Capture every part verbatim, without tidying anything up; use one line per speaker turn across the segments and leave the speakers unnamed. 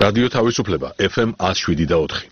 რადიო თავისუფლება ეფ ემ one oh seven და four.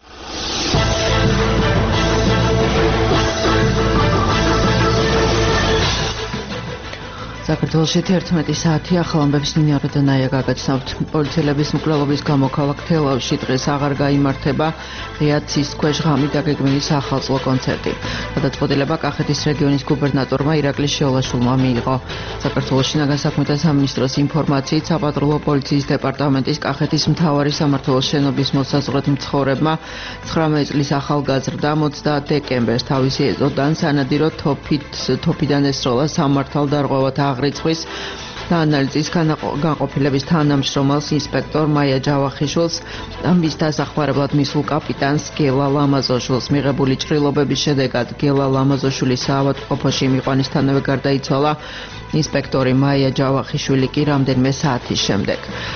საქართველოში თერთმეტი საათი ახალამბებს ნინო როდანაია გაგაცნობთ. პოლიციელების მკვლელობის გამო ქალაქ თელავში დღეს აღარ გაიმართება ღია ცის ქვეშ ღამით დაგეგმილი საახალწლო კონცერტი. გადაწყვეტილება კახეთის რეგიონის გუბერნატორმა ირაკლი შეოლაშვილმა მიიღო. საქართველოს შინაგან საქმეთა სამინისტროს ინფორმაციით საპატრულო პოლიციის დეპარტამენტის კახეთის მთავარი სამმართველოს შენობის მოსაზღვრეთ მცხოვრებმა ცხრამეტი წლის ახალგაზრდა ოცდაათ დეკემბერს თავისი ეზოდან სანადირო თოფით თოფიდან ესროლა სამმართველ დარღვევად აღრიცხვის და ანალიზის განყოფილების თანამშრომელს ინსპექტორ მაია ჯავახიშვილს და მის დასახმარებლად მისულ კაპიტანს გელა ლამაზოშვილს. მიღებული ჭრილობების შედეგად გელა ლამაზოშვილის საავადმყოფოში მიყვანისთანავე გარდაიცვალა. ინსპექტორი მაია ჯავახიშვილი კი რამდენიმე საათის შემდეგ.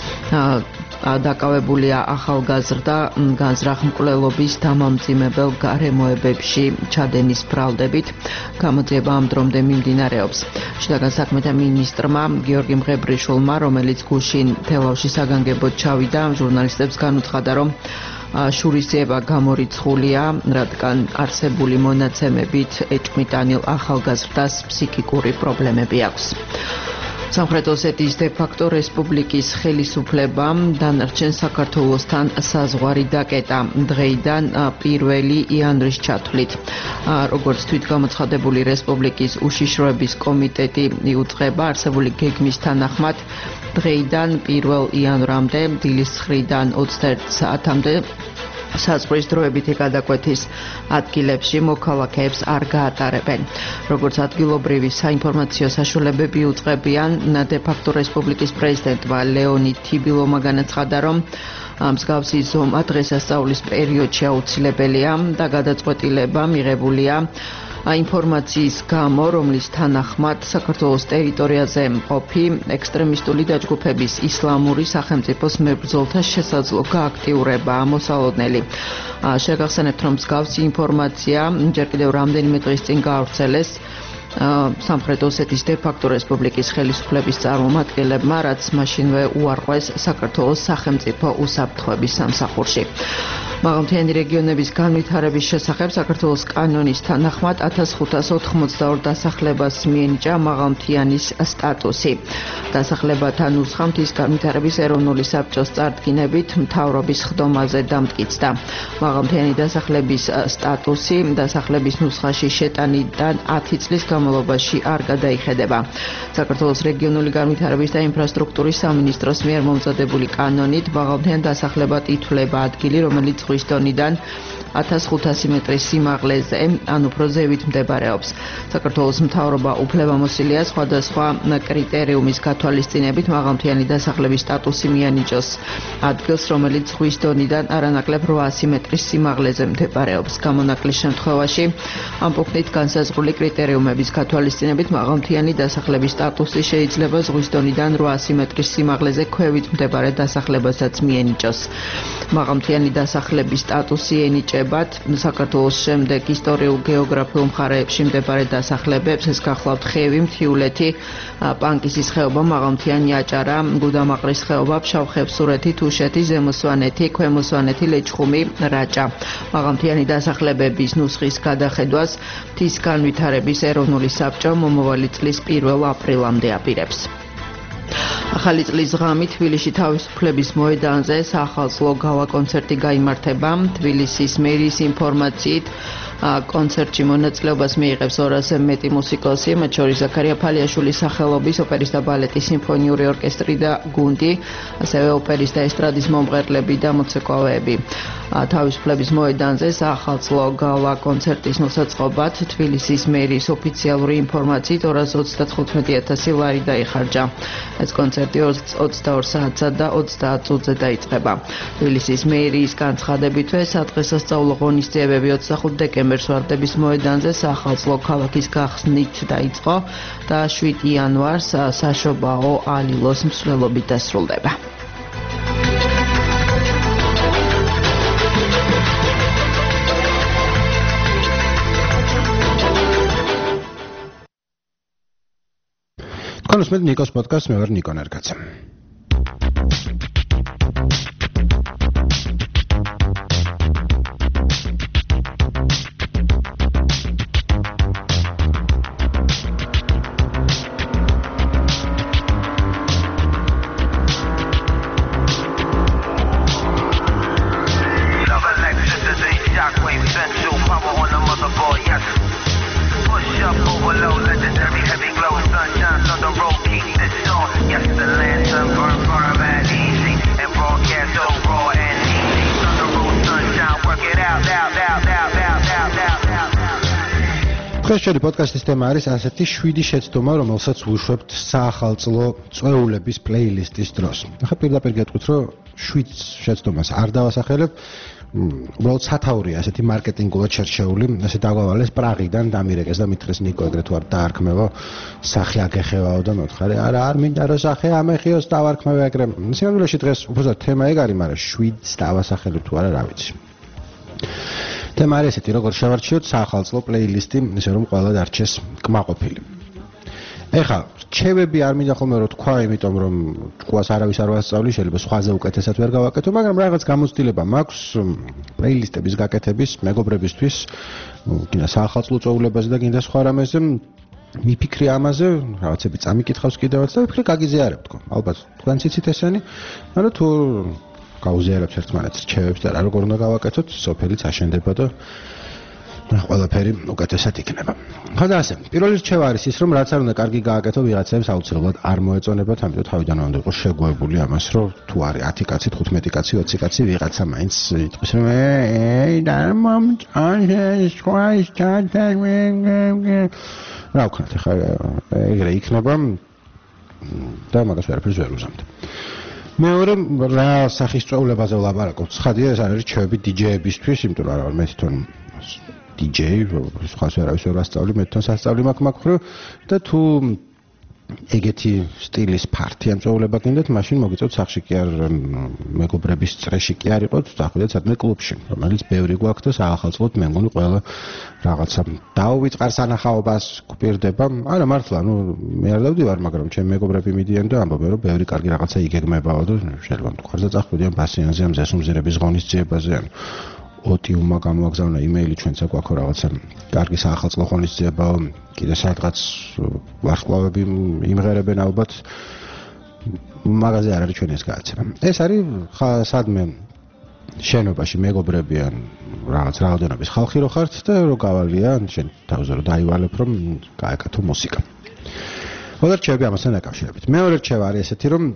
დაკავებულია ახალგაზრდა განზრახ მკვლელობის დამამძიმებელ გარემოებებში ჩადენის ბრალდებით. გამოძიება ამ დრომდე მიმდინარეობს. შინაგან საქმეთა მინისტრმა გიორგი მღებრიშვილმა, რომელიც გუშინ თელავში საგანგებოდ ჩავიდა, ჟურნალისტებს განუცხადა, რომ შურისძიება გამორიცხულია, რადგან არსებული მონაცემებით ეჭვმიტანილ ახალგაზრდას ფსიქიკური პრობლემები აქვს. სამხრეთ ოსეთის დე-ფაქტო რესპუბლიკის ხელისუფლებამ დანარჩენ საქართველოსთან საზღვარი დაკეტა დღეიდან პირველი იანვრის ჩათვლით. როგორც თვითგამოცხადებული რესპუბლიკის უშიშროების კომიტეტი იუწყება, არსებული გეგმის თანახმად დღეიდან პირველ იანვრამდე დილის ცხრიდან ოცდაერთი საათამდე საზღვრის დროებითი გადაკვეთის ადგილებში მოქალაქეებს არ გაატარებენ. როგორც ადგილობრივი საინფორმაციო საშუალებები უწყებიან, დე-ფაქტო რესპუბლიკის პრეზიდენტმა ლეონიდ თიბილოვმა განაცხადა, რომ მსგავსი ზომა დღესასწაულის პერიოდში აუცილებელია და გადაწყვეტილება მიღებულია ინფორმაციის გამო, რომლის თანახმად საქართველოს ტერიტორიაზე მყოფი ექსტრემისტული დაჯგუფების ისლამური სახელმწიფოს მებრძოლთა შესაძლო გააქტიურებაა მოსალოდნელი. შეგახსენებთ, რომ მსგავსი ინფორმაცია ჯერ კიდევ რამდენიმე დღის წინ გაავრცელეს სამხრეთ ოსეთის დე-ფაქტო რესპუბლიკის ხელისუფლების წარმომადგენლებმა, რაც მაშინვე უარყვეს საქართველოს სახელმწიფო უსაფრთხოების სამსახურში. მაღალმთიანი რეგიონების განვითარების შესახებ საქართველოს კანონის თანახმად ათას ხუთას ოთხმოცდაორ დასახლებას მიენიჭა მაღალმთიანის სტატუსი. დასახლებათა ნუსხა მთის განვითარების ეროვნული საბჭოს წარდგინებით მთავრობის ხდომაზე დამტკიცდა. მაღალმთიანი დასახლების სტატუსი დასახლების ნუსხაში შეტანიდან ათი წლის განმავლობაში არ გადაიხედება. საქართველოს რეგიონული განვითარების და ინფრასტრუქტურის სამინისტროს მიერ მომზადებული კანონით მაღალმთიან დასახლებად ითვლება ადგილი, რომელიც ზღვის დონიდან ათას ხუთასი მეტრის სიმაღლეზე, ან უფრო ზევით მდებარეობს. საქართველოს მთავრობა უფლებამოსილია სხვადასხვა კრიტერიუმის გათვალისწინებით მაღალმთიანი დასახლების სტატუსი მიანიჭოს ადგილს, რომელიც ზღვის დონიდან არანაკლებ რვაასი მეტრის სიმაღლეზე მდებარეობს. გამონაკლის შემთხვევაში ამ პუნქტით განსაზღვრული კრიტერიუმების გათვალისწინებით მაღალმთიანი დასახლების სტატუსი შეიძლება ზღვის დონიდან რვაასი მეტრის სიმაღლეზე ქვევით მდებარე დასახლებასაც მიენიჭოს. მაღალმთიანი დასახლების სტატუსი ენიჭება საქართველოს შემდეგ ისტორიულ გეოგრაფიულ მხარეებში მდებარე დასახლებებს, ეს გახლავთ ხევი, მთიულეთი, პანკისის ხეობა, მაღალმთიანი აჭარა, გუდამაყრის ხეობა, ფშავ-ხევსურეთი, თუშეთი, ზემო სვანეთი, ქვემო სვანეთი, ლეჩხუმი, რაჭა. მაღალმთიანი დასახლებების ნუსხის გადახედვას მთის განვითარების ეროვნული საბჭო მომავალი წლის პირველ აპრილამდე აპირებს. ახალი წლის ღამით თბილისში თავისუფლების მოედანზე საახალწლო გალა კონცერტი გაიმართება. თბილისის მერიის ინფორმაციით კონცერტში მონაწილეობას მიიღებს ორასზე მეტი მუსიკოსი, მათ შორის ზაქარია ფალიაშვილის სახელობის ოპერის და ბალეტის სიმფონიური ორკესტრი და გუნდი, ასევე ოპერის და ესტრადის მომღერლები და მოცეკვავეები. თავისუფლების მოედანზე საახალწლო გალა კონცერტის მოსაწყობად თბილისის მერიის ოფიციალური ინფორმაციით ორას ოცდათხუთმეტი ათასი ლარი დაიხარჯა. ეს კონცერტი ოცდაორ საათსა და ოცდაათ წუთზე დაიწყება. თბილისის მერიის განცხადებითვე სადღესასწაულო ღონისძიებები ოცდახუთი დეკემბერს ვარდების მოედანზე საახალწლო ქალაქის გახსნით დაიწყო და შვიდი იანვარს საშობაო ალილოს მსვლელობით დასრულდება.
Con los Nikos Podcast me ver Nikon Erkatz. დღეს პოდკასტის თემა არის ასეთი შვიდი შეცდომა, რომელსაც ვუშვებთ საახალწლო წვეულების პლეილისტის დროს. ახლა პირდაპირ გეტყვით, რომ შვიდ შეცდომას არ დავასახელებ, უბრალოდ სათაურია ასეთი მარკეტინგულად შერჩეული, ასე დაგვავალეს პრაღიდან დამირეკეს და მითხრეს ნიკო ეგრეთ ვარ დაარქმევო, სახე აგეხევაო და მოთხარი, არა არ მინდა რომ სახე ამეხიოს დავარქმევ ეგრე. სინამდვილეში დღეს უბრალოდ თემა ეგ არის, მაგრამ შვიდს დავასახელებ თუ არა, რა ვიცი. თემა არის ესეთი, როგორ შევარჩიოთ საახალწლო პლეილისტი, ისე რომ ყველა დარჩეს კმაყოფილი. ეხლა რჩევები არ მინდა ხოლმე რომ თქვა, იმიტომ რომ თქვას არავის არ ვასწავლი, შეიძლება სხვაზე უკეთესად ვერ გავაკეთო, მაგრამ რაღაც გამოცდილება მაქვს პლეილისტების გაკეთების მეგობრებისთვის, კიდე საახალწლო წვეულებაზე და კიდე სხვა რამეზე. მიფიქრე ამაზე, რაღაცები წამიკითხავს კიდევაც და ვფიქრე გაგიზიარებ თქო. ალბათ თქვენც იცით ესენი, მაგრამ თუ გაუზიარებთ ერთმანეთს რჩევებს და რა როგორ უნდა გავაკეთოთ, სოფელიც აშენდება და ყველაფერი უკეთესად იქნება. ხოდა ასე, პირველი რჩევა არის ის, რომ რაც არ უნდა კარგი გააკეთო, ვიღაცებს აუცილებლად არ მოეწონებათ, ამიტომ თავიდან უნდა იყოს შეგუებული ამას, რომ თუ არის ათი კაცი, თხუთმეტი კაცი, ოცი კაცი, ვიღაცა მაინც იტყვის, რომ ეი, და მომწონს, სხვაის ჩათარგმნი. რა ვქნათ, ხა ეგრე იქნება და მაგას ვერაფერს ვერ უზამთ. მეორე რა სახის წვეულებაზე ვლაპარაკობ? ცხადია, ეს არის რჩევები დიჯეებისთვის, იმიტომ რომ არა ვარ მე თვითონ დიჯეი, სხვა ვერავის ვერ ვასწავლი, მე თვითონ სასწავლი მაქვს მაგ მხრივ და თუ ეგეთი სტილის ფართი ამ წვეულება გინდათ, მაშინ მოგიწევთ სახში კი არ მეგობრების წრეში კი არ იყოთ, დახვიდეთ სადმე კლუბში, რომელიც ბევრი გვაქვს და საახალწლოდ მე მგონი ყველა რაღაცა დაუვიწყარ სანახაობას გვპირდება. არა მართლა, ნუ მე არ დავდივარ, მაგრამ ჩემი მეგობრები მიდიან და ამბობენ, რომ ბევრი კარგი რაღაცა იგეგმებაო და შეიძლება მტკვარზე წახვიდიან ბასიანზე, ამ ზესუმზირების ღონისძიებაზე, ან ოტიუმმა გამოაგზავნა იმეილი ჩვენც აქვს რაღაცა კარგი საახალწლო ღონისძიებაო, კიდე სადღაც ვარსკვლავები იმღერებენ ალბათ, მაღაზე არ არის ჩვენ ეს გააცემა. ეს არის სადმე შენობაში მეგობრები ან რაღაც რაოდენობის ხალხი რო ხართ და რო გავალია შენ თავზე რო დაივალებ რომ გააკეთო მუსიკა. ხოდა რჩევები ამასთან დაკავშირებით. მეორე რჩევა არის ესეთი, რომ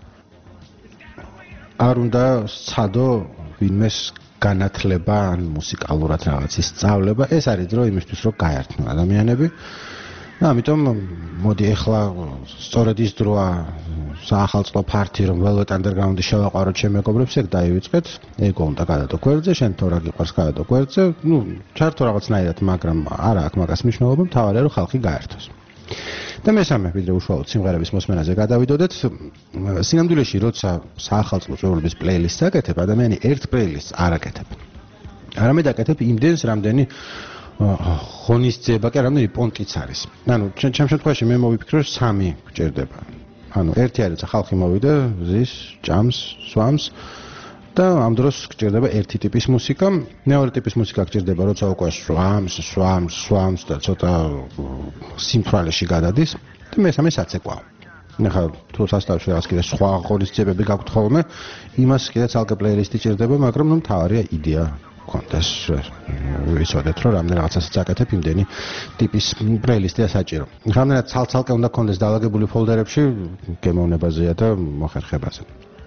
არ უნდა სცადო ვინმეს განათლება ან მუსიკალურად რაღაცის სწავლება, ეს არის დრო იმისთვის, რომ გაერთნო ადამიანები. და ამიტომ მოდი ახლა სწორედ ის დროა საახალწლო ფართი, რომ Velvet Underground-ი შევაყაროთ ჩემ მეგობრებს, ეგ დაივიწყეთ. ეგ უნდა გადადო გვერდზე, შენ თუ რა გიყვარს გადადო გვერდზე. ნუ ჩართო რაღაცნაირად, მაგრამ არა აქვს მაგას მნიშვნელობა, მთავარია რომ ხალხი გაერთოს. და მესამე, ვიდრე უშუალოდ სიმღერების მოსმენაზე გადავიდოდეთ, სინამდვილეში როცა საახალწლო წვეულების პლეილისტს აკეთებ, ადამიანი ერთ პლეილისტს არ აკეთებ. არამედ აკეთებ იმდენს, რამდენი ღონისძიება კი რამდენი პონტიც არის. ანუ ჩემ შემთხვევაში მე მოვიფიქრე რომ სამი გჭირდება. ანუ ერთი არის ხალხი მოვიდა, ზის, ჭამს, სვამს და ამ დროს გჭირდება ერთი ტიპის მუსიკა, მეორე ტიპის მუსიკა გჭირდება, როცა უკვე სვამს, სვამს, სვამს და ცოტა სიმთვრალეში გადადის და მესამე საცეკვაო. ნახა თუ სასტავში რაღაც კიდე სხვა ღონისძიებები გაქვთ ხოლმე, იმას კიდე ცალკე პლეილისტი ჭირდება, მაგრამ ნუ მთავარია იდეა კონტეს ვიცოდეთ რომ რამდენ რაღაცას წაკეთებ იმდენი ტიპის პლეილისტია საჭირო. რამდენად ცალ-ცალკე უნდა კონდეს დაალაგებული ფოლდერებში გემოვნებაზეა და მოხერხებაზე.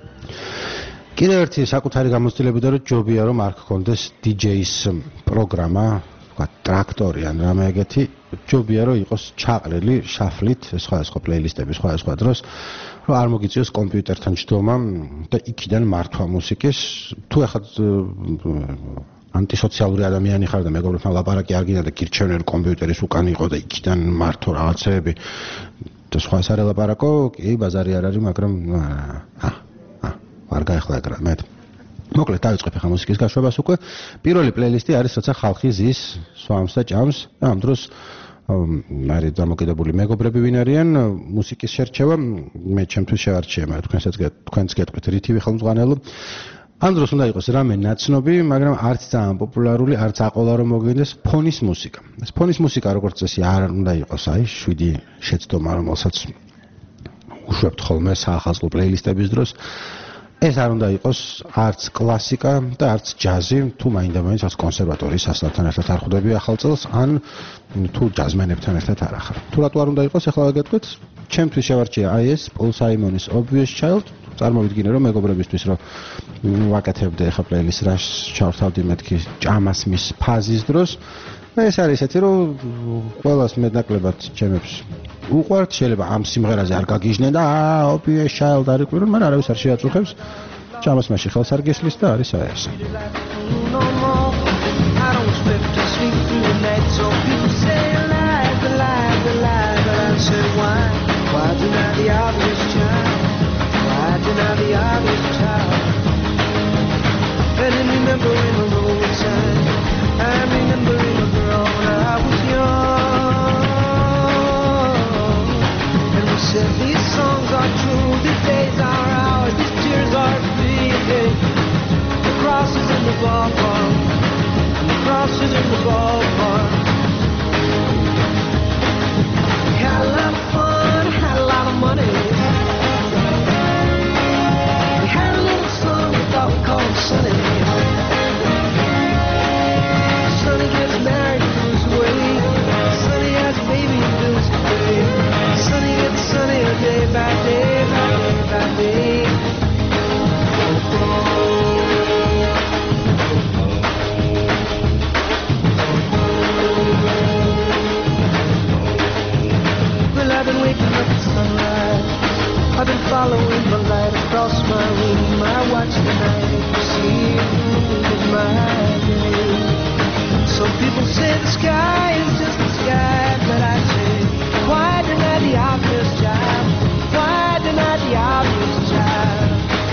კიდევ ერთი საკუთარი გამოცდილებიდან რომ ჯობია რომ არ გქონდეს დიჯეის პროგრამა, თქვა ტრაქტორი ან რამე ეგეთი, ჯობია რომ იყოს ჩაყრილი შაფლით სხვადასხვა პლეილისტები სხვადასხვა დროს, რომ არ მოგიწიოს კომპიუტერთან ჯდომა და იქიდან მართვა მუსიკის. თუ ახლა ანტისოციალური ადამიანი ხარ და მეგობრებთან ლაპარაკი არ გინდა და გირჩევნენ კომპიუტერის უკან იყო და იქიდან მართო რაღაცეები და სხვა არ ელაპარაკო, კი ბაზარი არ არის, მაგრამ აა არ გაიხლა ეგრე მე. მოკლედ დავიწყებ ახლა მუსიკის გაშვებას უკვე. პირველი პლეილისტი არის როცა ხალხი ზის, სვამს და ჭამს და ამ დროს არის დამოკიდებული მეგობრები ვინ არიან, მუსიკის შერჩევა მე ჩემთვის შევარჩიე, მაგრამ თქვენსაც თქვენც გეტყვით რითივე ხელმძღვანელო. ამ დროს უნდა იყოს რამე ნაცნობი, მაგრამ არც ძალიან პოპულარული, არც აყოლა რომ მოგვიდეს ფონის მუსიკა. ეს ფონის მუსიკა როგორც წესი არ უნდა იყოს, აი შვიდი შეცდომა, რომელსაც უშვებთ ხოლმე საახალწლო პლეილისტების დროს. ეს არ უნდა იყოს არც კლასიკა და არც ჯაზი, თუ მაინდა-მაინც რაც კონსერვატორიის სასწავლთან ერთად არ ხვდები ახალ წელს, ან თუ ჯაზმენებთან ერთად არ ახარ. თუ რატო არ უნდა იყოს, ახლა გეტყვით, ჩემთვის შევარჩია აი ეს Paul Simon-ის Obvious Child, წარმოვიდგინე რომ მეგობრებისთვის რომ ვაკეთებდე ახლა პლეილისტს რას ჩავთავდი მეთქი ჭამასმის ფაზის დროს და ეს არის ესეთი რომ ყველას მეტნაკლებად ჩემებს უყვართ შეიძლება ამ სიმღერაზე არ გაგიჟნენ და აა ოპიეს child არ იყვირონ მაგრამ არავის არ შეაწუხებს ჭამასმაში ხელს არ გესლის და არის საერთო
I don't expect to sleep through the night, so people say lies, the lies, the lies, but I say why? Why deny the obvious child? Why deny the obvious child? And then remembering the road sign, I'm remembering a girl when I was young. And we said these songs are true, these days are ours, these tears are free. The cross is in the ballpark. Crosses in the ballpark. Had a lot of fun, had a lot of money. We had a little son we thought we called him Sonny. Sonny gets married and moves away. Sonny has a baby and bills to pay. Sonny gets sunnier day by day, by day by day. I've been waking up at sunrise. I've been following the light across my room. I watch the night proceed with my day. Some people say the sky is just the sky, but I say, why deny the obvious child? Why deny the obvious child?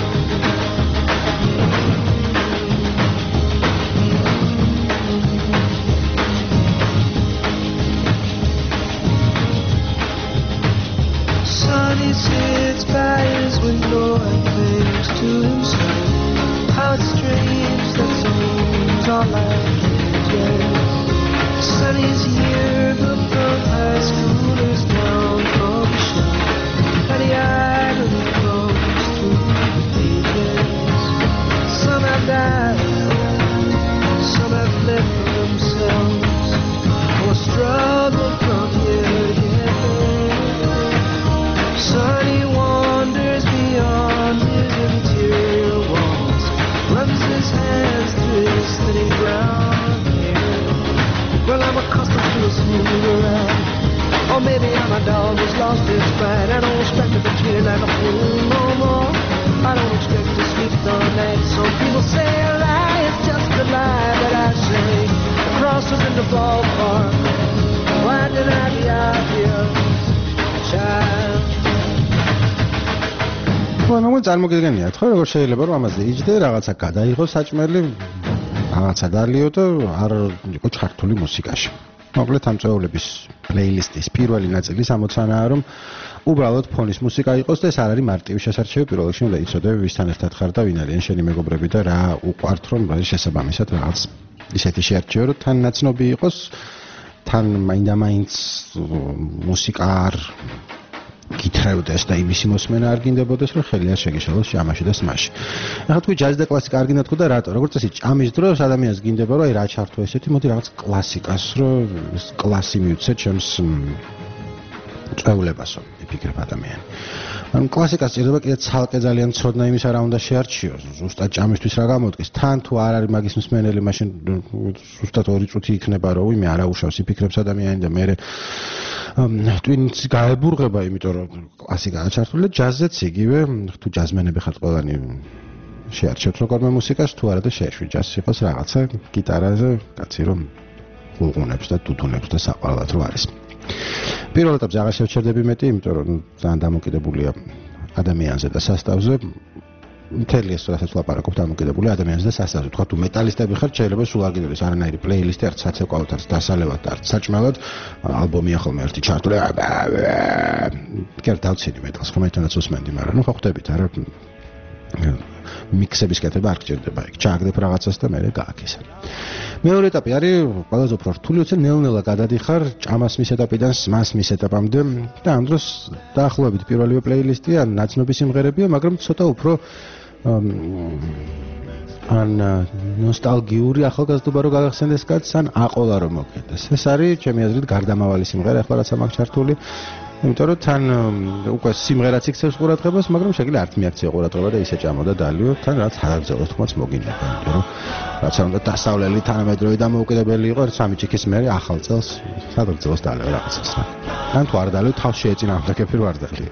He sits by his window and thinks to himself, how it's strange that songs are like this. Sonny's here, but from high school is down from the shelf, and he idly goes through the pages. Some have died, some have fled from themselves, or struggled from here to here. Sonny wanders beyond his interior walls, runs his hands through his thinning brown hair. Well, I'm accustomed to a smooth ride, or maybe I'm a dog who's lost his pride. I don't expect to be treated like a fool no more. I don't expect to sleep the night. Some people say a lie is just a lie, but I say the cross is in the ballpark. Why did I be out here, child?
მე მგონი წარმოგიდგენიათ ხო როგორ შეიძლება რომ ამაზე იჯდე რაღაცა გადაიღო საჭმელი რაღაცა დალიო და არ იყო ჩართული მუსიკაში. მოკლედ ამ წეულების პლეილისტის პირველი ნაწილის ამოცანაა რომ უბრალოდ ფონის მუსიკა იყოს და ეს არ არის მარტივი შესარჩევი პირველ რიგში უნდა იცოდე ვისთან ერთად ხარ და ვინ არიან შენი მეგობრები და რა უყვართ რომ არის შესაბამისად რაღაც ისეთი შეარჩევი რომ თან ნაცნობი იყოს თან მაინდა-მაინც მუსიკა არ გითხრევდეს და იმისი მოსმენა არ გინდებოდეს რომ ხელი არ შეგეშალოს ჭამაში და სმაში. ახლა თქვი ჯაზი და კლასიკა არ გინდა თქო და რატო? როგორც წესი ჭამის დროს ადამიანს გინდება რომ აი რა ჩართო ესეთი მოდი რაღაც კლასიკას რომ კლასი მივცე ჩემს წვეულებასო იფიქრებ ადამიანი. ანუ კლასიკას ჭირდება კიდე ცალკე ძალიან ცოდნა იმის არა უნდა შეარჩიოს. ზუსტად ჭამისთვის რა გამოდგეს? თან თუ არ არის მაგის მსმენელი, მაშინ ზუსტად ორი წუთი იქნება რომ ვიმე არა უშავს იფიქრებს ადამიანი და მე twins გაებურღება, იმიტომ რომ კლასიკაა ჩართული, ჯაზზეც იგივე, თუ ჯაზმენები ხართ ყველანი შეარჩევთ როგორმე მუსიკას, თუ არა და შეეშვი ჯაზს იყოს რაღაცა გიტარაზე, კაცი რომ გულღუნებს და დუდუნებს და საყვარლად რო არის. პირველ ეტაპზე აღარ შევჩერდები მეტი, იმიტომ რომ ძალიან დამოკიდებულია ადამიანზე და სასტავზე. მთელი ეს რასაც ლაპარაკობ დამოკიდებულია ადამიანზე და სასტავზე. თქვა თუ მეტალისტები ხართ, შეიძლება სულ არ გიდოდეს არანაირი პლეილისტი, არც საცეკვავად, არც დასალევად, არც საჭმელად, ალბომია ხოლმე ერთი ჩართული. კერ დავცინი მეტალს, ხომ ერთმანეთს უსმენდი, მაგრამ ნუ ხო ხვდებით, არა მიქსების კეთება არ გჭირდება იქ. ჩააგდებ რაღაცას და მერე გააკისა. მეორე ეტაპი არის ყველაზე უფრო რთული, უცებ ნელ-ნელა გადადიხარ ჭამასმის ეტაპიდან სმასმის ეტაპამდე და ამ დროს დაახლოებით პირველივე პლეილისტია, ნაცნობი სიმღერებია, მაგრამ ცოტა უფრო ან ნოსტალგიური ახალგაზრდობა რო გაგახსენდეს კაცს, ან აყოლა რომ მოგქენდეს. ეს არის ჩემი აზრით გარდამავალი სიმღერა, ახლა რაც ამაქვს ჩართული. იმიტომ რომ თან უკვე სიმღერაც იქცევს ყურადღებას, მაგრამ შეიძლება არ მიაქცია ყურადღება და ისე ჭამოდა დალიო, თან რაც ჰარძელოს თქმაც მოგინება. იმიტომ რომ რაც უნდა დასავლელი თანამედროვე დამოუკიდებელი იყო, სამი ჭიქის მერე ახალ წელს სადღაც დალიო რაღაცას რა. ან თუ არ დალიო თავს შეეწინააღმდეგე პირ არ დალიო.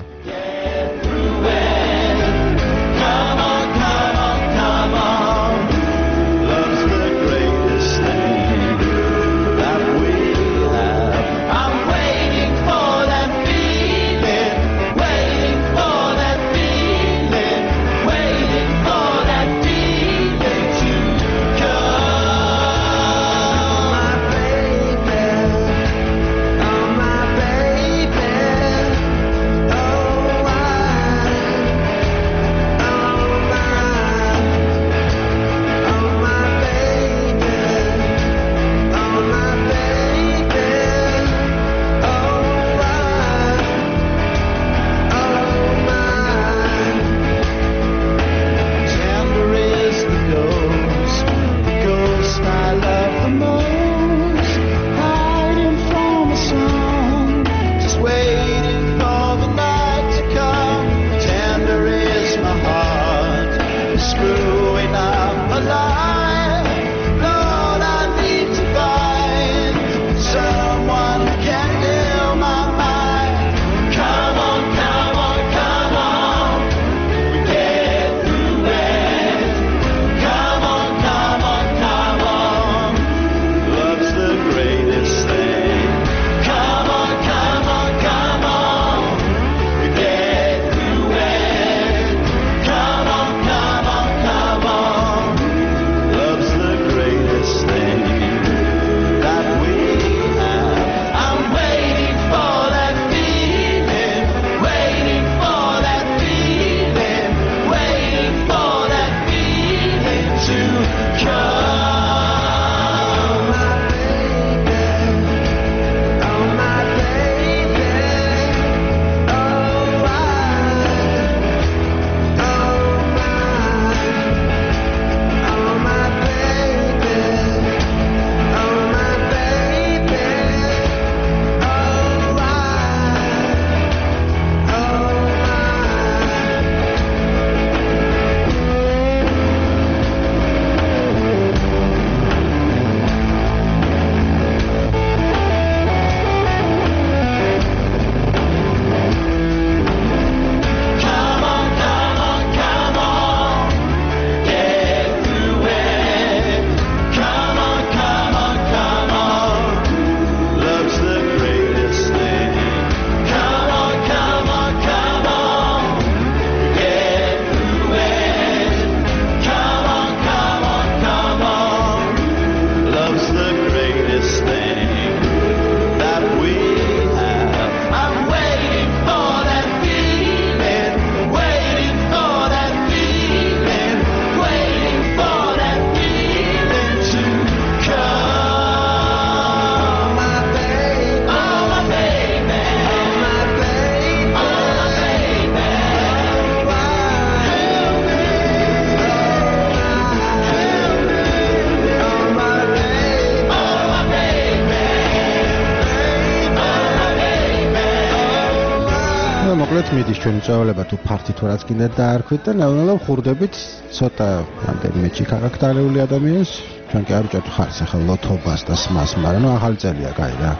მიდის ჩვენი წვეულება თუ ფართი თუ რაც კიდე დაარქვით და ნელ-ნელა ვხურდებით ცოტა რამდენიმე ჭიქა გაკეთებული ადამიანს ჩვენ კი არ ვჭერთ ხარს ახლა ლოთობას და სმას მაგრამ ნუ ახალი წელია კაი რა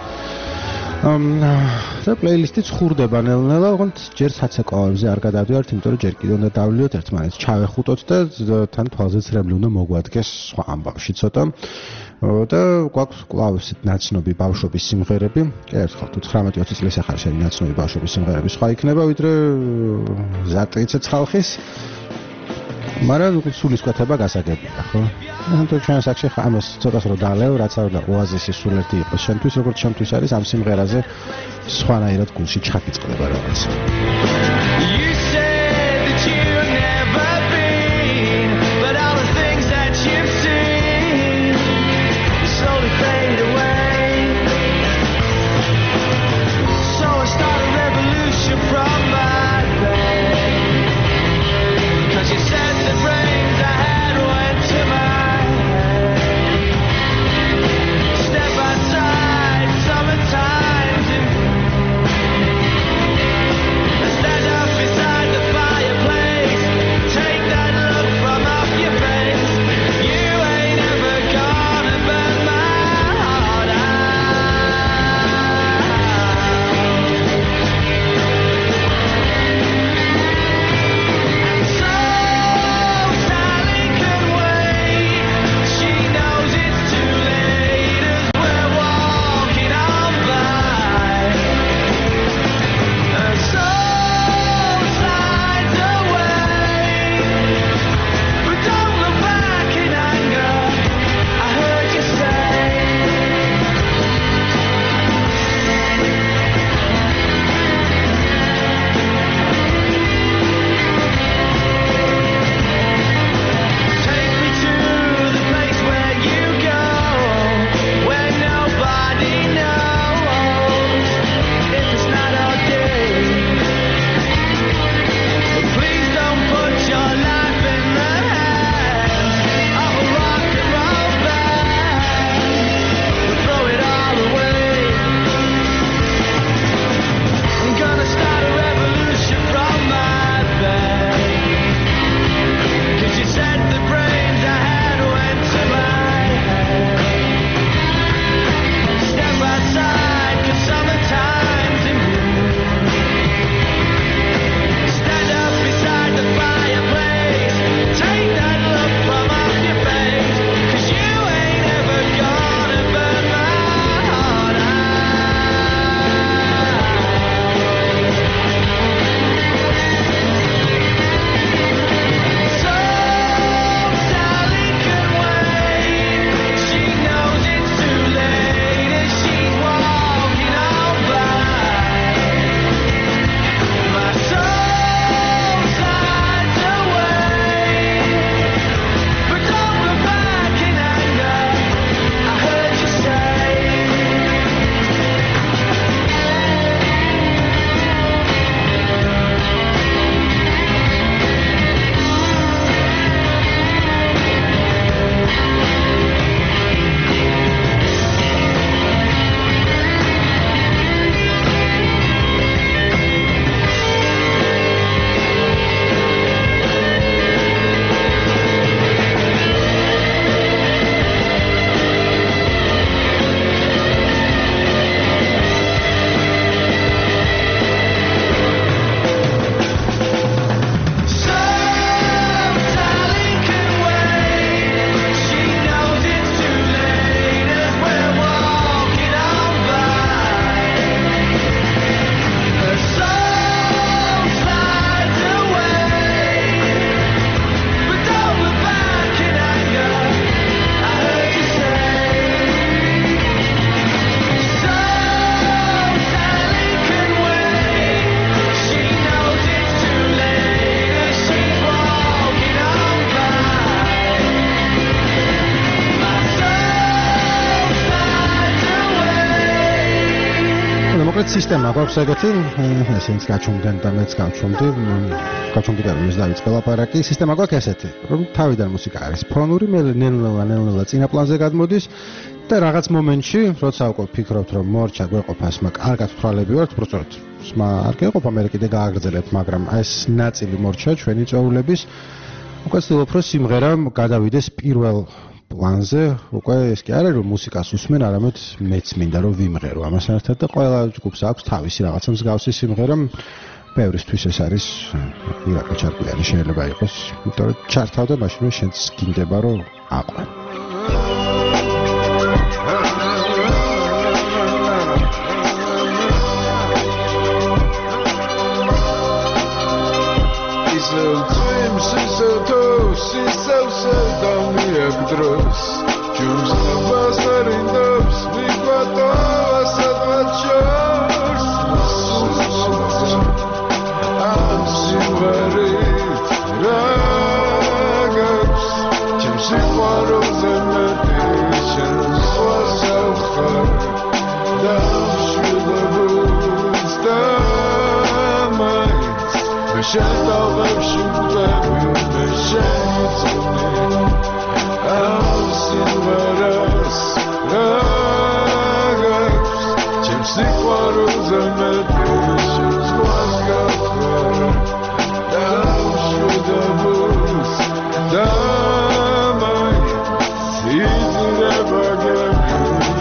ამ და პლეილისტიც ხურდება ნელ-ნელა ოღონდ ჯერ საცეკვავებზე არ გადავდივართ იმიტომ რომ ჯერ კიდე უნდა დავლიოთ ერთმანეთს ჩავეხუტოთ და თან თვალზეცრემლი უნდა მოგვადგეს სხვა ამბავში ცოტა და გვაქვს კვლავ ისეთ ნაცნობი ბავშვობის სიმღერები. კი ერთხელ თუ ცხრამეტი ოცი წლის ახალ შენი ნაცნობი ბავშვობის სიმღერები სხვა იქნება, ვიდრე ზატიცეც ხალხის. მაგრამ სულისკვეთება გასაგებია, ხო? ანუ ჩვენ საქმე ხა ამას ცოტას რო დალევ, რაც არ უნდა ოაზისის სულერთი იყოს. შენთვის როგორც ჩემთვის არის ამ სიმღერაზე სხვანაირად გულში ჩაფიწყდება რაღაც.
From my bed, 'cause you said the brains I had went to
באמת სისტემა გვაქვს ეგეთი, ესენც გაჩუმდნენ და მეც გავჩუმდი, გაჩუმდი და მეც დავიწყე ლაპარაკი. სისტემა გვაქვს ესეთი, რომ თავიდან მუსიკა არის ფონური, მე ნელ-ნელა ნელ-ნელა წინა პლანზე გადმოდის და რაღაც მომენტში, როცა უკვე ვფიქრობთ, რომ მორჩა გვეყოფა სმა კარგად თვალები ვართ, უბრალოდ სმა არ გეყოფა, მე კიდე გააგრძელებთ, მაგრამ ეს ნაწილი მორჩა ჩვენი წვეულების. უკვე ვცდილობ, რომ სიმღერა გადავიდეს პირველ პლანზე, უკვე ეს კი არა რომ მუსიკას უსმენ, არამედ მეც მინდა რომ ვიმღერო ამასთან ერთად და ყველა ჯგუფს აქვს თავისი რაღაცა მსგავსი სიმღერა. ბევრისთვის ეს არის ირაკლი ჩარკვიანი შეიძლება იყოს, იმიტომ რომ ჩართავ და მაშინ შენც გინდება რომ აყვან.
Dros, jums labas arindos, mikvato asadvachos. Am simvarit ragos, jums ikvaros emetishes vasavchar. Dam shudavuz damait, beshetavav shudavim, beshetzuni. Am silveras ragas, чем сиквару заметишь ласкафар, дам шудабус, дамай, сидре багаби.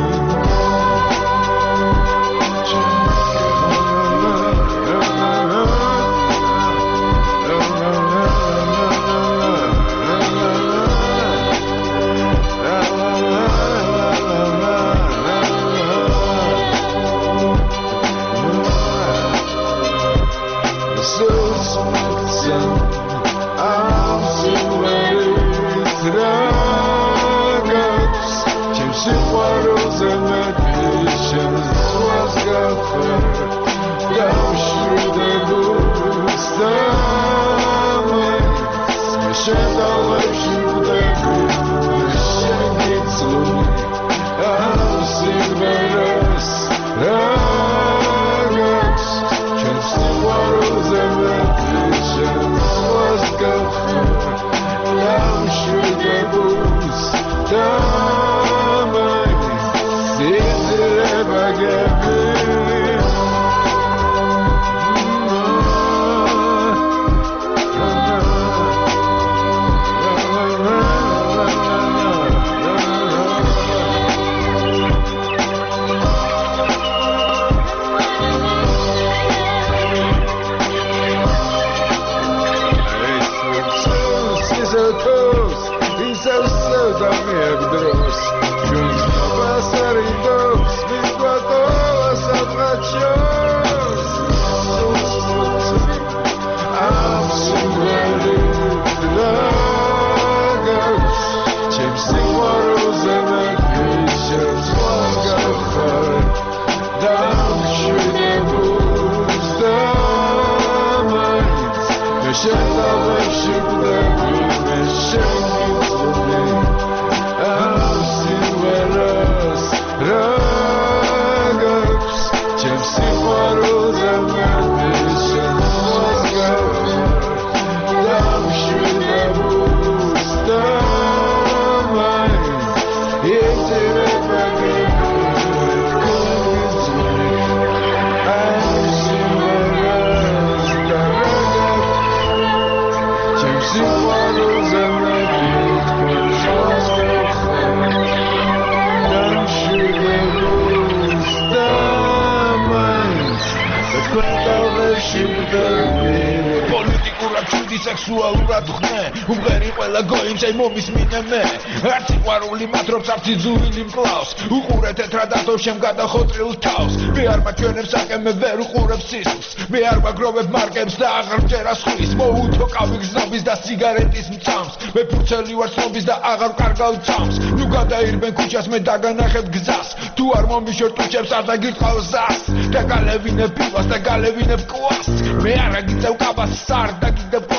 სექსუალურად ხნე უმღერი ყველა გოიმს აი მომისმინე მე არც სიყვარული მატრობს არც იძულილი მკლავს უყურე თეთრად ათო შემ გადახოტრილ თავს მე არ მაჩვენებს აკე მე ვერ უყურებ სისხლს მე არ ვაგროვებ მარკებს და აღარ ვჭერა სხვის მოუთო კავი გზნობის და სიგარეტის მცამს მე ფურცელი ვარ ცნობის და აღარ ვკარგავ ცამს ნუ გადაირბენ ქუჩას მე დაგანახებ გზას თუ არ მომიშორ ტუჩებს არ დაგირყავ ზას და გალევინებ პივას და გალევინებ კვას მე არ აგიწევ კაბას სარ და კიდევ კვას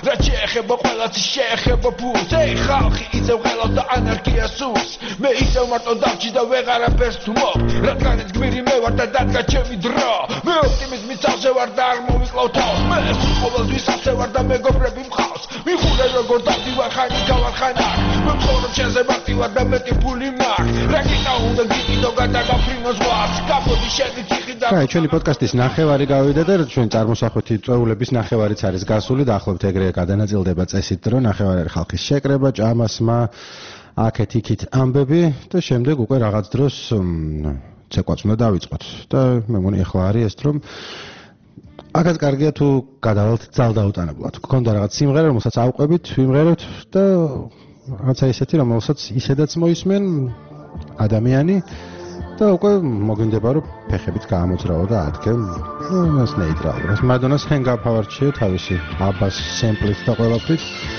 რაც შეეხება ყველას შეეხება ფულს ეი ხალხი ისევ ღელავს და ანარქია სურს მე ისევ მარტო დავჭი და ვეღარაფერს თმობ რადგანაც გმირი მე ვარ და დადგა ჩემი დრო მე ოპტიმიზმის წავზე ვარ და არ მოვიკლავ თავს მე ყოველთვის ასე ვარ და მეგობრები მყავს მიხურე როგორ დავდივარ ხანი გავარხანა მე მყორო ჩემზე მარტი ვარ და მეტი ფული მაქვს რა გიტა უნდა გიტიდო გადაგაფრინო ზღვას გაფოდი შენი ციხი და
აი ჩვენი პოდკასტის ნახევარი გავიდა და ჩვენ წარმოსახვეთი წვეულების ნახევარიც არის გასული და ახლობთ ეგრე გადანაწილდება წესით რომ ნახევარი არის ხალხის შეკრება ჭამასმა აქეთ იქით ამბები და შემდეგ უკვე რაღაც დროს ცეკვაც უნდა დავიწყოთ და მე მგონი ახლა არის ეს რომ აქაც კარგია თუ გადავალთ ძალდაუტანებლად გქონდა რაღაც სიმღერა რომელსაც ავყვებით ვიმღეროთ და რაღაცა ისეთი რომელსაც ისედაც მოისმენ ადამიანი და უკვე მოგინდება რომ ფეხებით გაამოძრავო და ადგენ ну ეს ნეიტრალურს მადონას ჰენგაპავარჩიო თავისი აბას სემპლით და ყველაფრით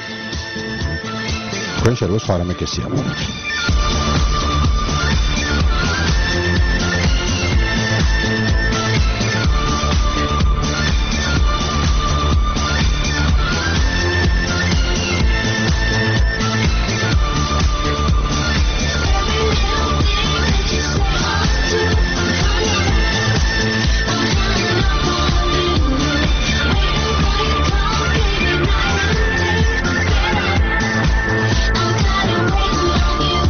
თქვენ შეიძლება სხვა რამე გესია
I'm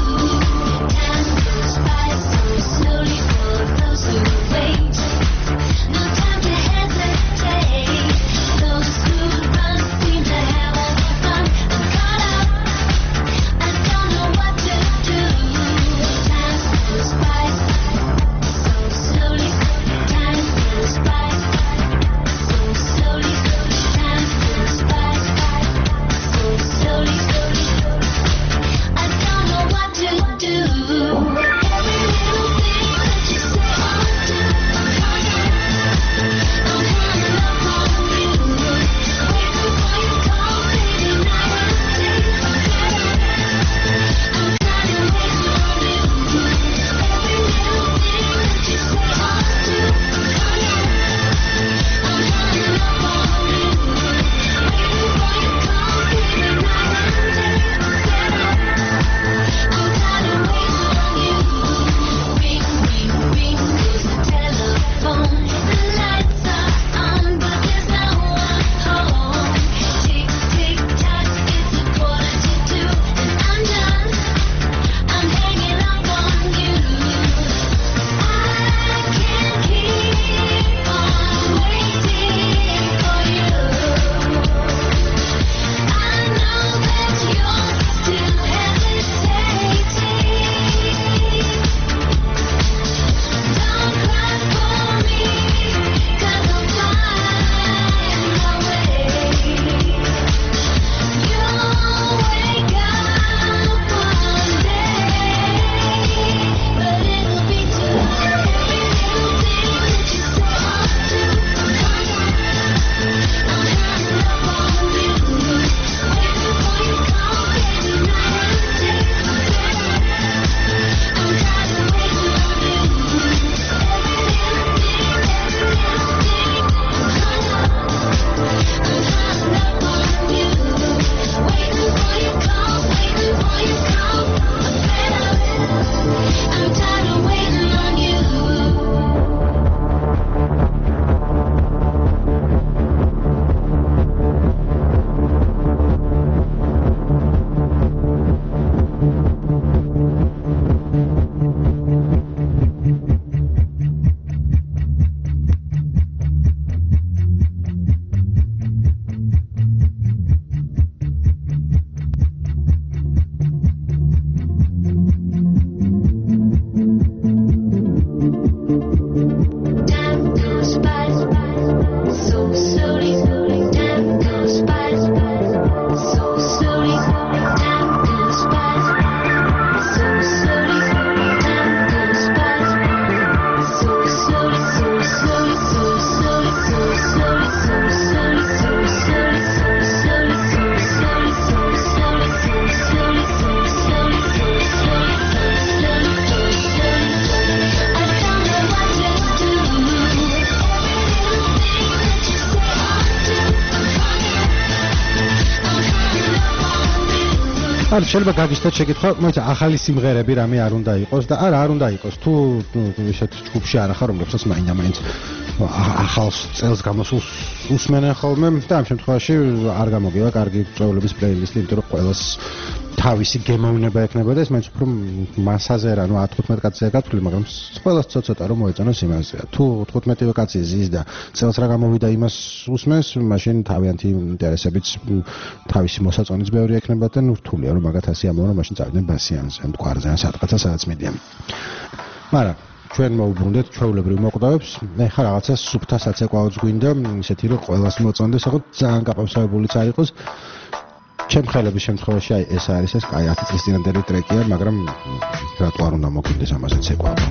არ შეიძლება გაგისცეთ შეკითხვა, მოიცა ახალი სიმღერები რამე არ უნდა იყოს და არა არ უნდა იყოს. თუ ისეთ ჯგუფში არ ახარ, რომლებსაც მაინდა-მაინც ახალ წელს გამოსულს უსმენენ ხოლმე და ამ შემთხვევაში არ გამოგივა კარგი წვეულების პლეილისტი, იმიტომ რომ ყველას თავისი გემოვნება ექნება და ეს მაინც უფრო მასაზე რა, ნუ ათი-თხუთმეტი კაცია გათვლილი, მაგრამ ყველას ცოტა-ცოტა რომ მოეწონოს იმაზეა. თუ თხუთმეტივე კაცი ზის და წელს რა გამოვიდა იმას უსმენს, მაშინ თავიანთი ინტერესებიც თავისი მოსაწონიც ბევრი ექნება და ნუ რთულია რომ მაგათ ასე ამბობენ, რომ მაშინ წავიდნენ ბასიანზე, ან მტკვარზე, ან სადღაცა სადაც მიდიან. მაგრამ ჩვენ მოუბრუნდეთ ჩვეულებრივ მოკვდავებს. მე ხა რაღაცა სუფთა საცეკვაოც გვინდა, ისეთი რომ ყველას მოწონდეს, ახლა ძალიან გაპავსებულიც არ იყოს. ჩემ ხელების შემთხვევაში აი ეს არის ეს კაი ათი წლის წინანდელი ტრეკია, მაგრამ რატო არ უნდა მოგინდეს ამაზე ცეკვაობა.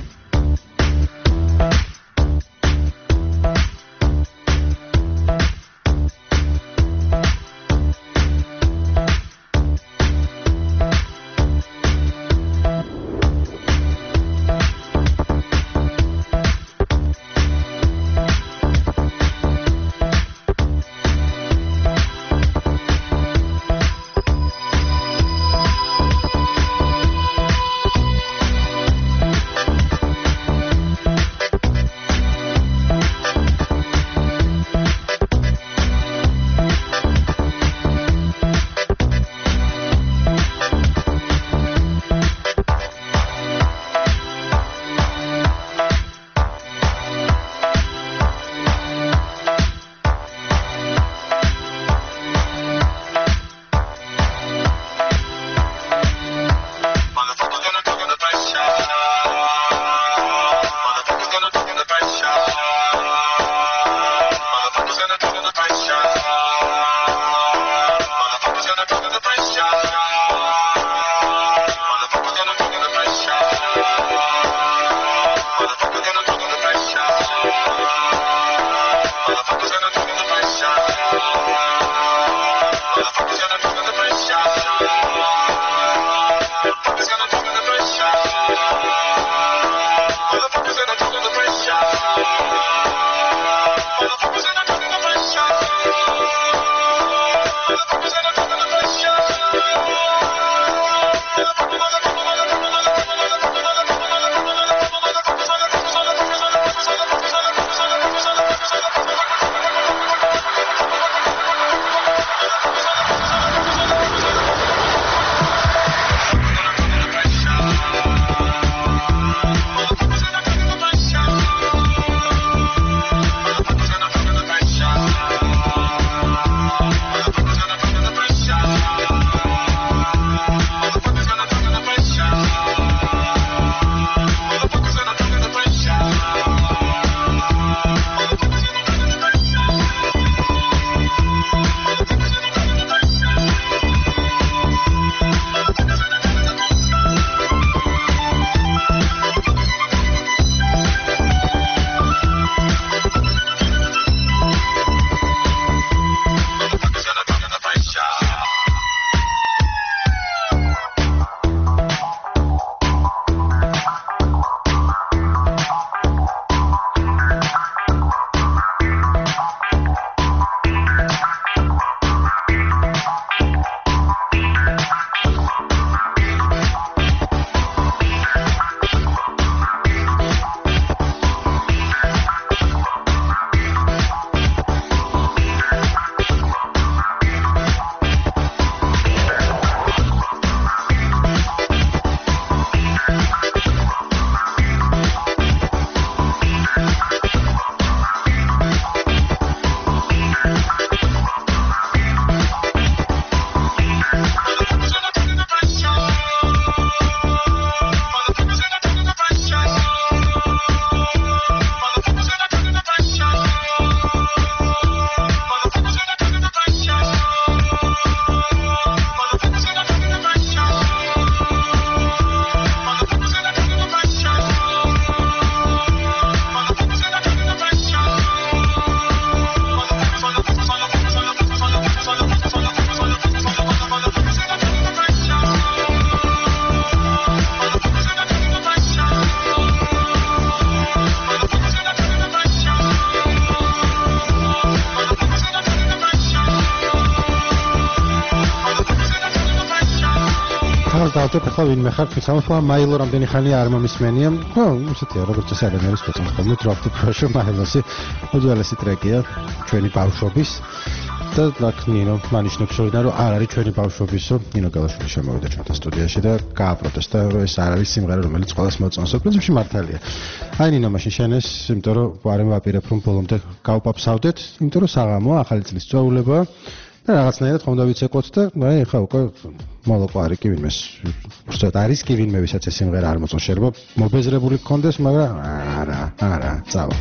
დავწერთ ახლა ვინმე ხარ თვითამხლა მაილო რამდენი ხანია არ მომისმენია ხო ისეთია როგორც ეს ადამიანის პოცენ ხოლმე drop the pressure მაილოსი უძველესი ტრეკია ჩვენი ბავშვობის და ნაკნინო მანიშნებს რომ არ არის ჩვენი ბავშვობისო ნინო გალაშვილი შემოვიდა ჩვენთან სტუდიაში და გააპროტესტა რომ ეს არ არის სიმღერა რომელიც ყველას მოწონს პრინციპში მართალია აი ნინო მაშინ შენ ეს იმიტომ რომ არ ვაპირებ რომ ბოლომდე გავპაფსავდეთ იმიტომ რომ საღამოა ახალი წლის წვეულება და რაღაცნაირად ხომ დავიცეკოთ და აი ხა უკვე მოლოყვარი კი ვინმეს უბრალოდ არის კი ვინმე ვისაც ეს სიმღერა არ მოწონს შეიძლება მობეზრებული გქონდეს მაგრამ არა არა წავა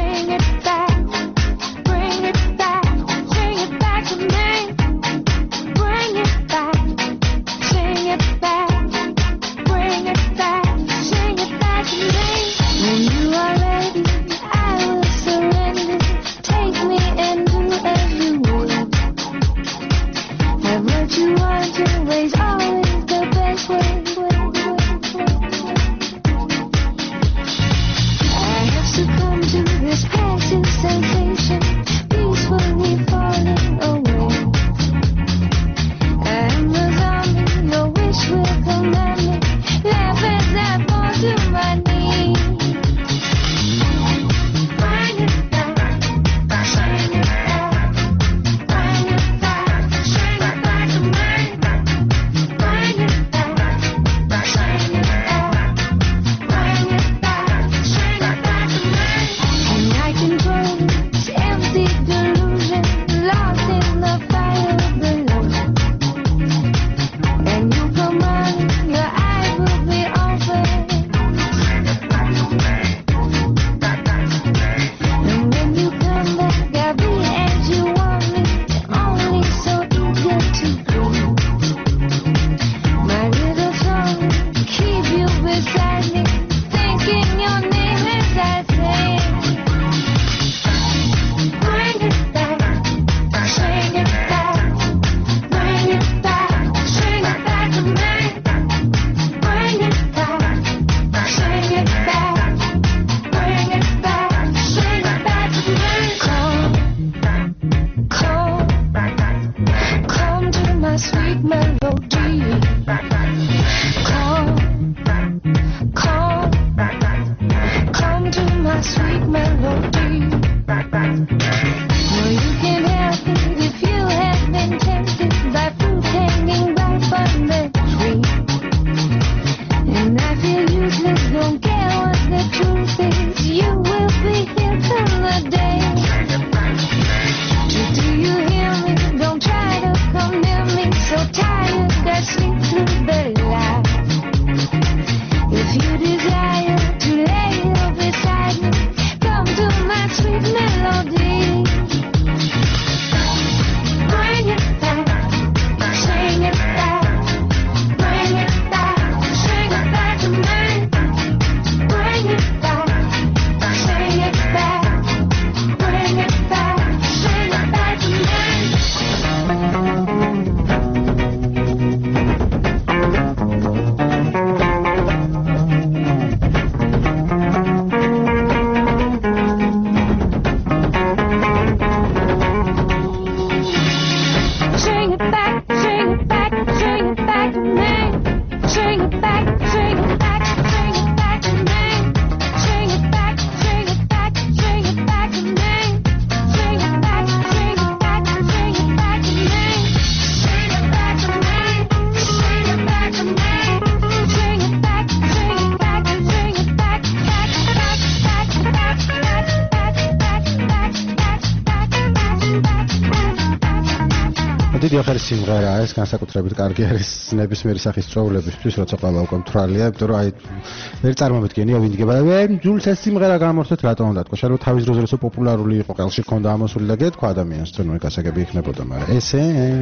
დიდი ახალი სიმღერაა ეს განსაკუთრებით კარგი არის ნებისმიერი სახის წვეულებისთვის როცა ყველა უკვე მთვრალია იმიტომ რომ აი ვერ წარმომედგენია ვინ დგება ვერ ჯულს ეს სიმღერა გამორთეთ რატომ უნდა თქვა შეიძლება თავის დროზე როცა პოპულარული იყო ყელში ქონდა ამოსული და გეთქვა ადამიანს თუ ნუ გასაგები იქნებოდა მაგრამ ესე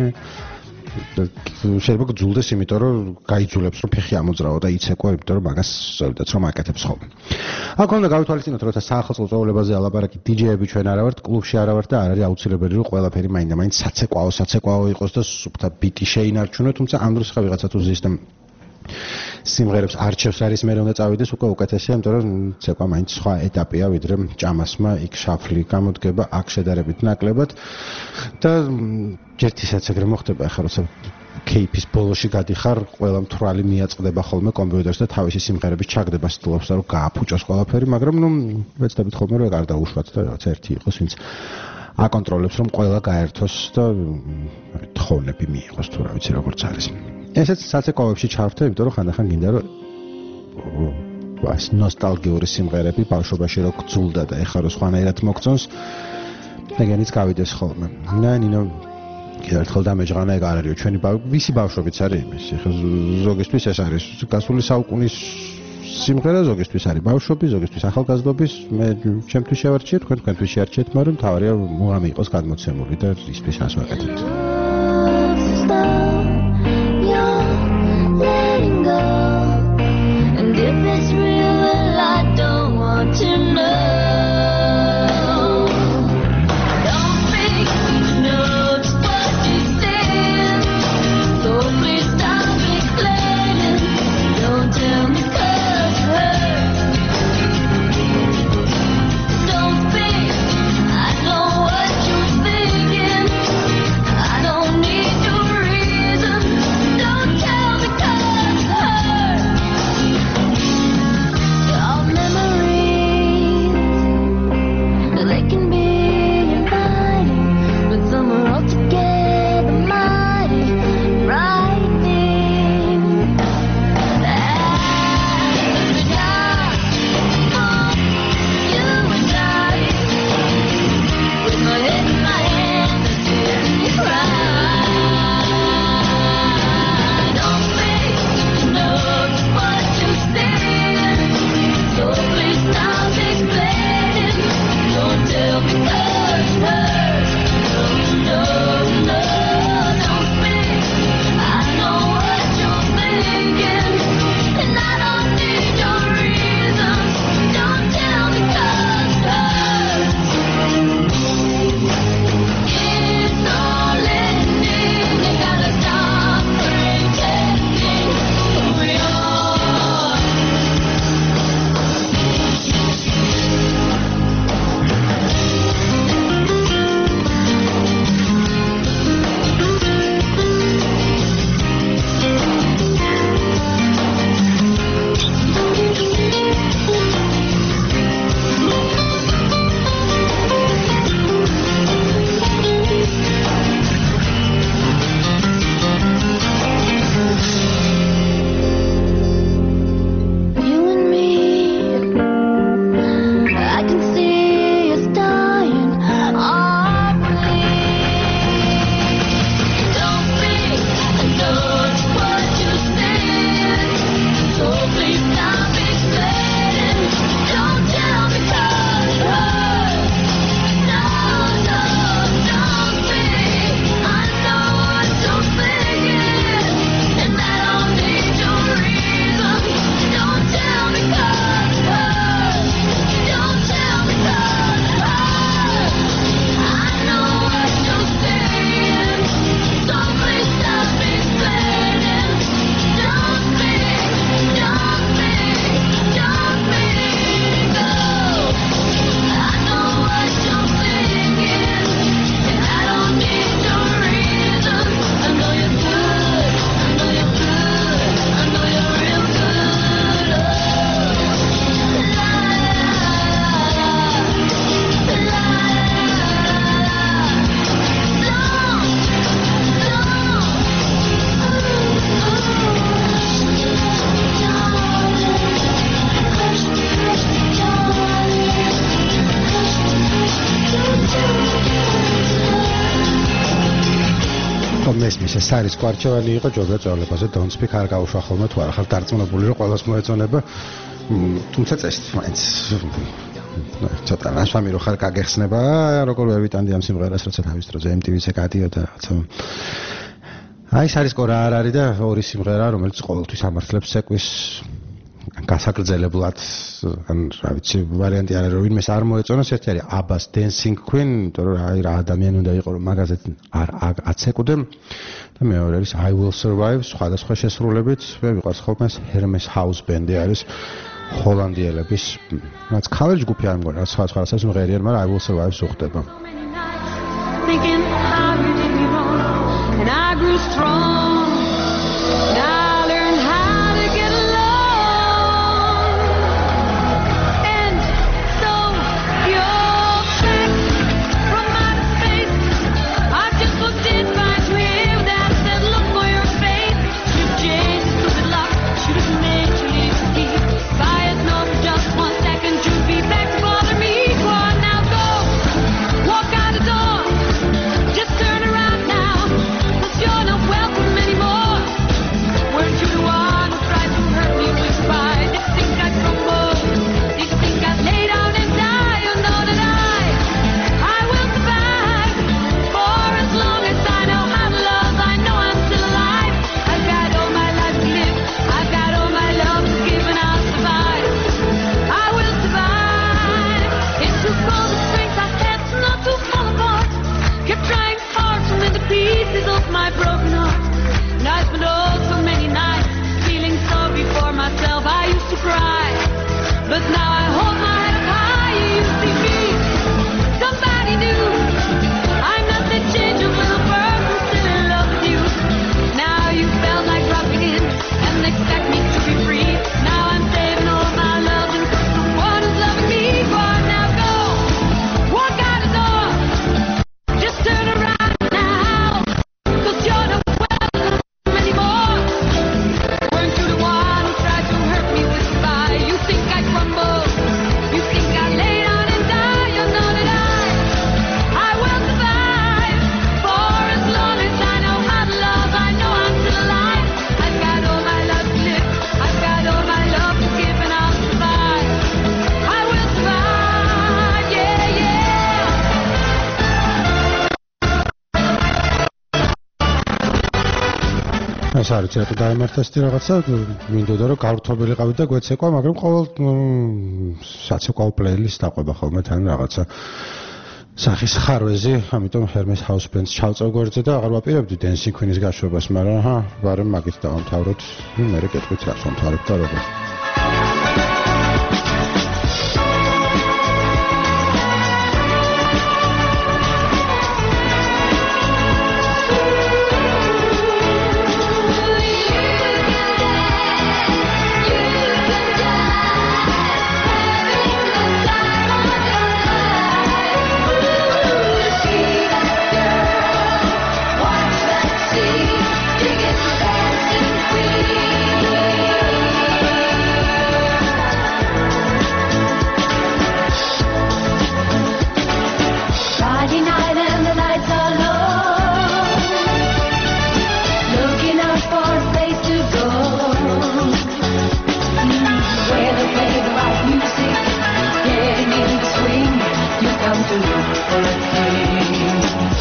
შეიძლება გძულდეს იმიტომ რომ გაიძულებს რომ ფეხი ამოძრავო და იცეკვა იმიტომ რომ მაგას სწორედაც რომ აკეთებს ხოლმე. აქ უნდა გავითვალისწინოთ როცა საახალწლო წვეულებაზე ალაპარაკი დიჯეები ჩვენ არა ვართ კლუბში არა ვართ და არ არის აუცილებელი რომ ყველაფერი მაინდა მაინც საცეკვაო საცეკვაო იყოს და სუფთა ბიტი შეინარჩუნოთ თუმცა ამ დროს ხა ვიღაცა თუ ზის და სიმღერებს არჩევს არის მე რომ წავიდეს უკვე უკეთესია იმიტომ რომ ცეკვა მაინც სხვა ეტაპია ვიდრე ჭამასმა იქ შაფლი გამოდგება აქ შედარებით ნაკლებად და ჯერთისაც ეგრე მოხდება ახლა როცა кейფის ბოლოში გადიხარ, ყველა მთვრალი მიაწყდება ხოლმე კომპიუტერს და თავისი სიმღერების ჩაგდება ცდილობს რომ გააფუჭოს ყველაფერი, მაგრამ ნუ ვეცდებით ხოლმე რომ არ დაუშვათ და რაღაც ერთი იყოს, ვინც აკონტროლებს რომ ყველა გაერთოს და თხოვნები მიიღოს თუ რა ვიცი როგორც არის. ესეც საცეკვავებში ჩავთე, იმიტომ რომ ხანდახან გინდა რომ ვას ნოსტალგიური სიმღერები ბავშვობაში რო გძულდა და ეხლა რო სხვანაირად მოგწონს, ეგენიც გავიდეს ხოლმე. და ნინო კიდევ ერთხელ დამეჯღანა ეგ არ არისო ჩვენი ვისი ბავშვობიც არის იმის. ეხლა ზოგისთვის ეს არის გასული საუკუნის სიმღერა, ზოგისთვის არის ბავშვობის, ზოგისთვის ახალგაზრდობის. მე ჩემთვის შევარჩიე, თქვენ თქვენთვის შეარჩიეთ, მაგრამ თავარია მუღამი იყოს გადმოცემული და ისთვის რას ვაკეთებთ. მესმის ეს არის კვარჩევანი იყო ჯობია წვეულებაზე don't speak არ გაუშვა ხოლმე თუ არ ხარ დარწმუნებული რომ ყველას მოეწონება თუმცა წესით მაინც ცოტა რასვამი რო ხარ გაგეხსნება როგორ ვერ ვიტანდი ამ სიმღერას როცა თავის დროზე M T V-ზე გადიოდა რაცა აი ეს არის ყორა არ არის და ორი სიმღერა რომელიც ყოველთვის ამართლებს ცეკვის გასაგრძელებლად ან რა ვიცი ვარიანტი არის რომ ვინმეს არ მოეწონოს ერთი არის Abba's Dancing Queen იმიტომ რომ აი რა ადამიანი უნდა იყოს რომ მაგაზე არ აცეკუდე და მეორე არის I Will Survive სხვადასხვა შესრულებით მე მიყვარს ხოლმე Hermes House Band არის ჰოლანდიელების რაც cover ჯგუფი არ მგონი რა სხვა სხვა რასაც მღერიან მაგრამ I Will Survive სუხდება
Thinking how you did me wrong and I grew strong healed my broken heart. And I spent oh so many nights feeling sorry for myself. I used to cry, but now I hold my head up high. You see me, somebody new. I'm not the changeable person still in love with you. Now you felt like dropping in and expect me to be free. Now I'm saving all my love and someone who's loving me. Go on now, go, walk out the door. Just turn around now, 'cause you're not welcome anymore. Weren't you the one who tried to hurt me with goodbye? You think I crumble? You think I lay down and die? You know that I, I will survive. For as long as I know how to love, I know I'm still alive. I've got all my love to live. I've got all my love to give, and I'll survive. I will survive, yeah, yeah.
ეს არის ცოტა დაემართასდი რაღაცა, მინდოდა რომ გავრთობილიყავი და გვეცეკვა, მაგრამ ყოველ საცეკვაო პლეილისტს დაყვება ხოლმე თან რაღაცა სახის ხარვეზი, ამიტომ Hermes House Bands ჩავწევ გვერდზე და აღარ ვაპირებდი Dancing Queen-ის გაშვებას, მაგრამ ჰა, ვარემ მაგით დავამთავროთ. ნუ მერე კეთვით რა ვამთავრებ და როგორ.
Friday night and the lights are low, looking out for a place to go, where they play the right music, getting in the swing. You come to look for a king.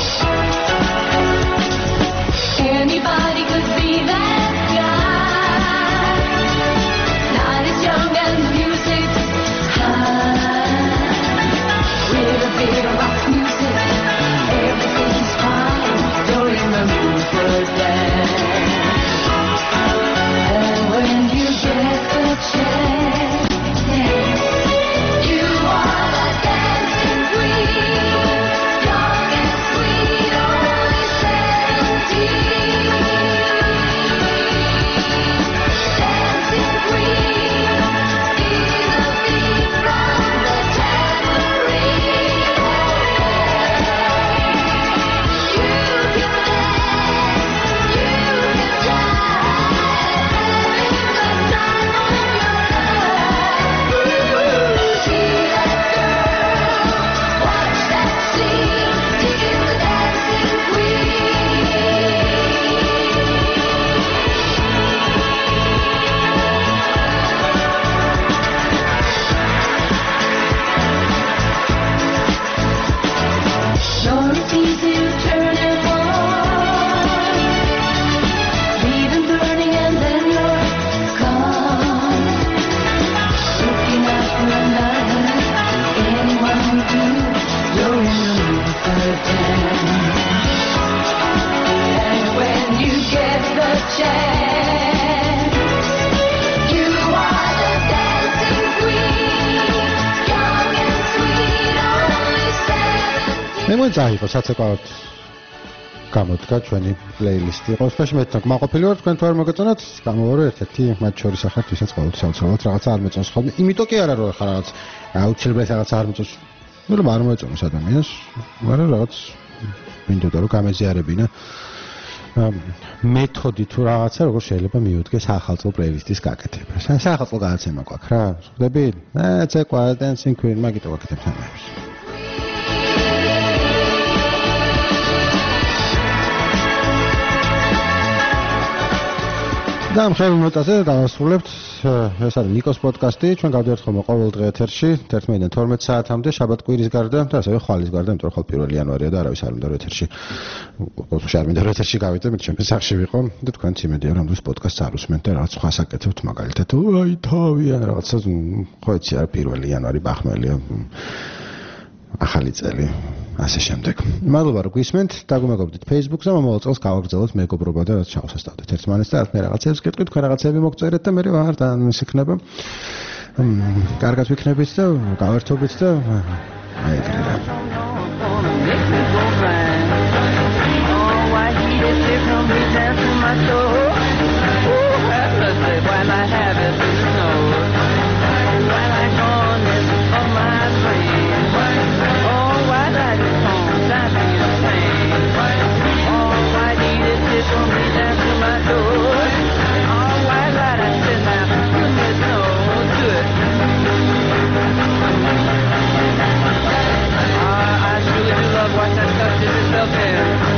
Anybody could be that guy, not as young and the music's high. With a bit of rock music, everything's fine. You're in the mood for a dance. And when you get the chance, you are the dancing queen. Young and sweet, only seventeen. Dancing queen, feel the beat from the tambourine. You can dance, you can jive, having the time of your life. Ooh, see that girl, watch that scene, digging the dancing queen. Sure, it's easy to turn and walk, leave them burning and then you're gone. Looking out for another, anyone who do, you're in the mood for a dance. And when you get the chance, you are the dancing queen, young and sweet, only seventeen.
მე მოიწაიღო საცეკვაოდ გამოდგა ჩვენი პლეილისტი. ყოველ შემთხვევაში მე კმაყოფილი ვარ თქვენ თუ არ მოგეწონათ, გამოვარო ერთ-ერთი მათ შორის ახლა ვისაც ყოველთვის ავცალოთ რაღაცა არ მეწონს ხოლმე. იმიტომ კი არა რომ ხარ რაღაც აუცილებლად რაღაცა არ მეწონს. ნუ რომ არ მოეწონოს ადამიანს, მაგრამ რაღაც მინდოდა რომ გამეზიარებინა მეთოდი თუ რაღაცა როგორ შეიძლება მიუდგე სახალხო პლეილისტის გაკეთება. სახალხო გადაცემა გვაქვს რა. ხვდებით? აა ცეკვა Dancing Queen მაგიტო ვაკეთებ თამაშს. და მხოლოდ ნოტაზე დავასრულებთ. ეს არის ნიკოს პოდკასტი. ჩვენ გავდივართ ხოლმე ყოველ დღე ეთერში თერთმეტიდან თორმეტ საათამდე, შაბათ-კვირის გარდა და ასევე ხვალის გარდა, იმიტომ რომ ხვალ პირველი იანვარია და არავის არ უნდა რომ ეთერში ყოველთვის არ მინდა რომ ეთერში გავიდე, მე ჩემს სახში ვიყო და თქვენც იმედია რომ ამ დროს პოდკასტს არ უსმენთ და რაღაც სხვა საკეთებთ, მაგალითად, აი თავია რაღაცა ხო იცი არა პირველი იანვარი ბახმელია ახალი წელი. ასე შემდეგ. მადლობა რომ გვისმენთ, დაგუმეგობრდით Facebook-ზე, მომავალ წელს გავაგრძელოთ მეგობრობა და ჩავსასწავლეთ ერთმანეთს და მე რაღაცებს გეტყვით, თქვენ რაღაცები მოგწერეთ და მე ვარ და ის იქნება. კარგად ვიქნებით და გავერთობით და აი ეგრე რა.
Watch that stuff, this is self-care.